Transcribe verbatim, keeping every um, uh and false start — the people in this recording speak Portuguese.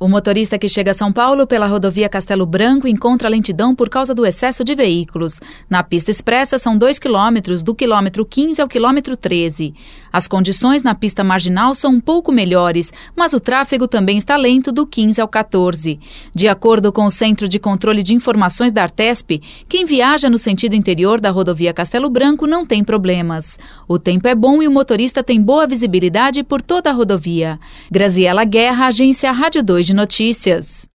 O motorista que chega a São Paulo pela rodovia Castelo Branco encontra lentidão por causa do excesso de veículos. Na pista expressa são dois quilômetros, do quilômetro quinze ao quilômetro treze. As condições na pista marginal são um pouco melhores, mas o tráfego também está lento do quinze ao quatorze. De acordo com o Centro de Controle de Informações da Artesp, quem viaja no sentido interior da rodovia Castelo Branco não tem problemas. O tempo é bom e o motorista tem boa visibilidade por toda a rodovia. Graziela Guerra, Agência Rádio dois de Notícias.